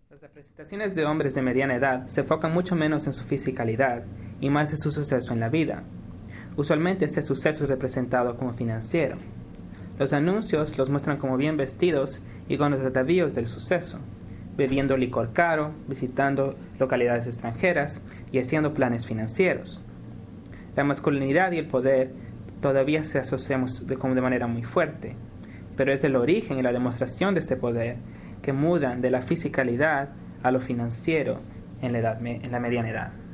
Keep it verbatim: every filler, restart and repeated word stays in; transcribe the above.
Las representaciones de hombres de mediana edad se enfocan mucho menos en su fisicalidad y más en su suceso en la vida. Usualmente este suceso es representado como financiero. Los anuncios los muestran como bien vestidos y con los atavíos del suceso, bebiendo licor caro, visitando localidades extranjeras y haciendo planes financieros. La masculinidad y el poder todavía se asocian de, como de manera muy fuerte, pero es el origen y la demostración de este poder que mudan de la fisicalidad a lo financiero en la, edad, en la mediana edad.